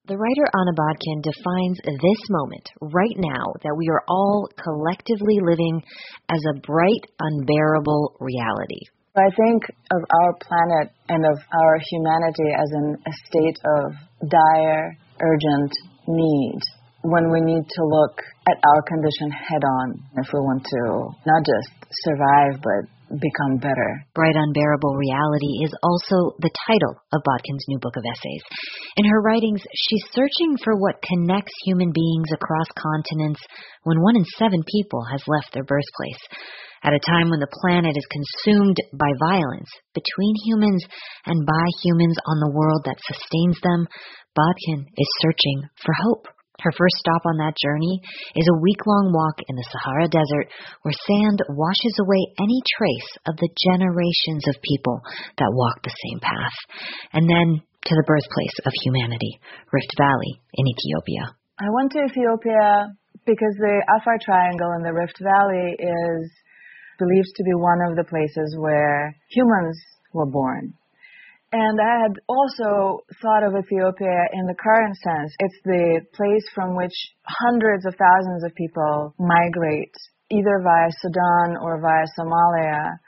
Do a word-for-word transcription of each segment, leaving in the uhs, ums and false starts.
The writer Anna Bodkin defines this moment, right now, that we are all collectively living as a bright, unbearable reality. I think of our planet and of our humanity as in a state of dire, urgent need, when we need to look at our condition head-on if we want to not just survive, but become better. Bright Unbearable Reality is also the title of Bodkin's new book of essays. In her writings, she's searching for what connects human beings across continents when one in seven people has left their birthplace. At a time when the planet is consumed by violence between humans and by humans on the world that sustains them, Bodkin is searching for hope. Her first stop on that journey is a week-long walk in the Sahara Desert where sand washes away any trace of the generations of people that walked the same path. And then to the birthplace of humanity, Rift Valley in Ethiopia. I went to Ethiopia because the Afar Triangle in the Rift Valley is believed to be one of the places where humans were born. And I had also thought of Ethiopia in the current sense. It's the place from which hundreds of thousands of people migrate, either via Sudan or via Somalia,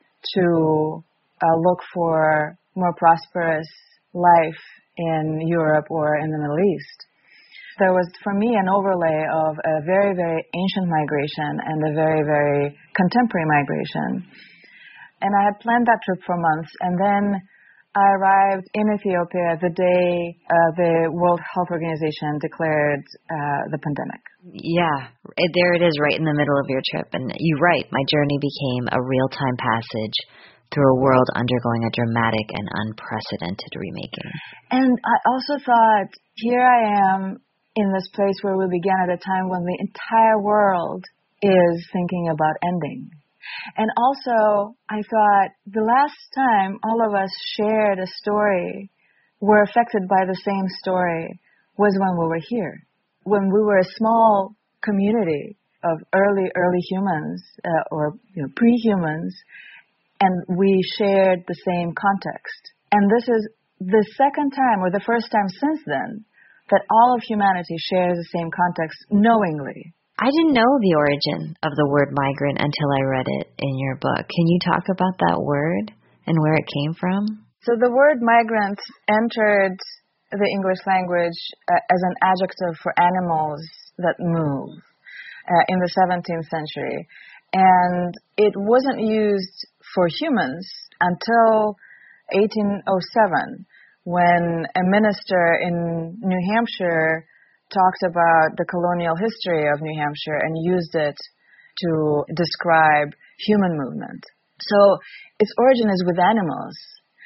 to uh, look for more prosperous life in Europe or in the Middle East. There was, for me, an overlay of a very, very ancient migration and a very, very contemporary migration. And I had planned that trip for months, and then I arrived in Ethiopia the day uh, the World Health Organization declared uh, the pandemic. Yeah, there it is right in the middle of your trip. And you're right, my journey became a real-time passage through a world undergoing a dramatic and unprecedented remaking. And I also thought, here I am in this place where we began at a time when the entire world is thinking about ending. And also, I thought the last time all of us shared a story, were affected by the same story, was when we were here. When we were a small community of early, early humans, uh, or you know, pre-humans, and we shared the same context. And this is the second time, or the first time since then, that all of humanity shares the same context knowingly. I didn't know the origin of the word migrant until I read it in your book. Can you talk about that word and where it came from? So the word migrant entered the English language uh, as an adjective for animals that move uh, in the seventeenth century. And it wasn't used for humans until eighteen oh seven, when a minister in New Hampshire talked about the colonial history of New Hampshire and used it to describe human movement. So its origin is with animals.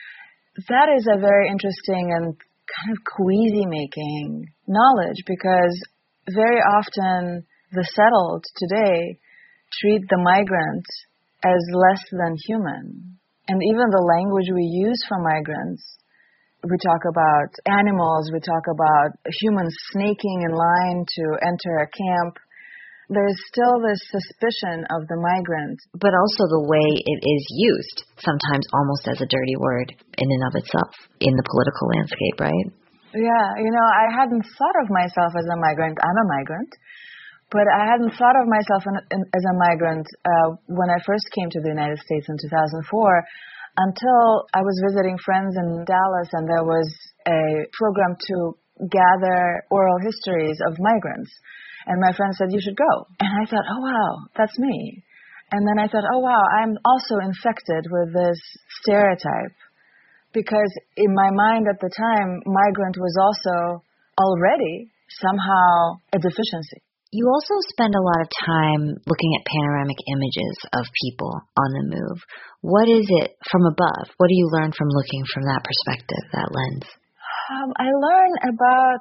That is a very interesting and kind of queasy-making knowledge, because very often the settled today treat the migrant as less than human. And even the language we use for migrants, we talk about animals, we talk about humans snaking in line to enter a camp. There's still this suspicion of the migrant. But also the way it is used, sometimes almost as a dirty word in and of itself, in the political landscape, right? Yeah, you know, I hadn't thought of myself as a migrant. I'm a migrant. But I hadn't thought of myself in, in, as a migrant uh, when I first came to the United States in two thousand four. Until I was visiting friends in Dallas, and there was a program to gather oral histories of migrants. And my friend said, you should go. And I thought, oh, wow, that's me. And then I thought, oh, wow, I'm also infected with this stereotype. Because in my mind at the time, migrant was also already somehow a deficiency. You also spend a lot of time looking at panoramic images of people on the move. What is it from above? What do you learn from looking from that perspective, that lens? Um, I learn about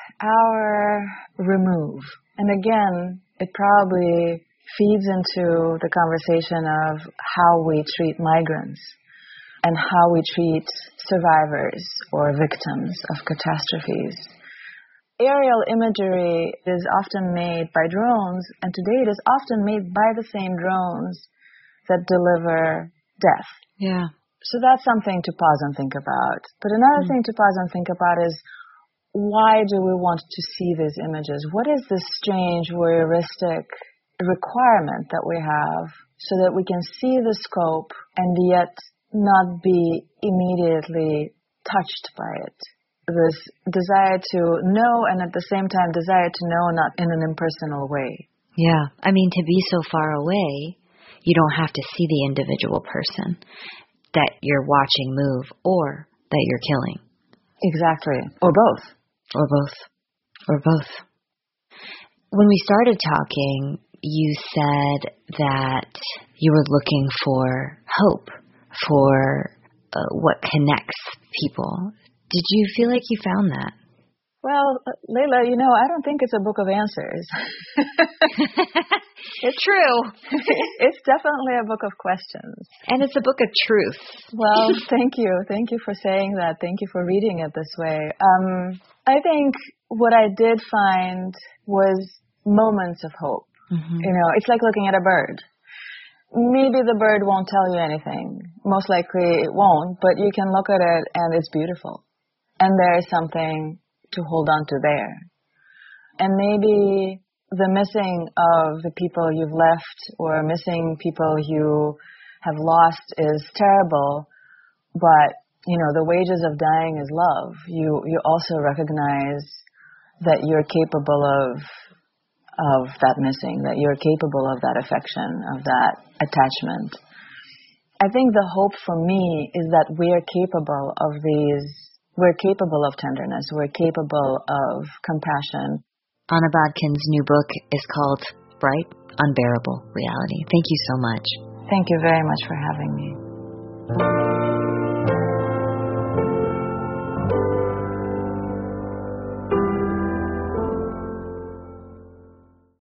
our remove. And again, it probably feeds into the conversation of how we treat migrants and how we treat survivors or victims of catastrophes. Aerial imagery is often made by drones, and today it is often made by the same drones that deliver death. Yeah. So that's something to pause and think about. But another mm. thing to pause and think about is, why do we want to see these images? What is this strange, voyeuristic requirement that we have so that we can see the scope and yet not be immediately touched by it? This desire to know and at the same time desire to know not in an impersonal way. Yeah. I mean, to be so far away, you don't have to see the individual person that you're watching move or that you're killing. Exactly. Or both. Or both. Or both. When we started talking, you said that you were looking for hope, for uh, what connects people. Did you feel like you found that? Well, Layla, you know, I don't think it's a book of answers. It's true. It's definitely a book of questions. And it's a book of truth. Well, thank you. Thank you for saying that. Thank you for reading it this way. Um, I think what I did find was moments of hope. Mm-hmm. You know, it's like looking at a bird. Maybe the bird won't tell you anything. Most likely it won't, but you can look at it and it's beautiful. And there is something to hold on to there. And maybe the missing of the people you've left or missing people you have lost is terrible, but, you know, the wages of dying is love. You you also recognize that you're capable of of that missing, that you're capable of that affection, of that attachment. I think the hope for me is that we're capable of these We're capable of tenderness. We're capable of compassion. Anna Bodkin's new book is called Bright, Unbearable Reality. Thank you so much. Thank you very much for having me.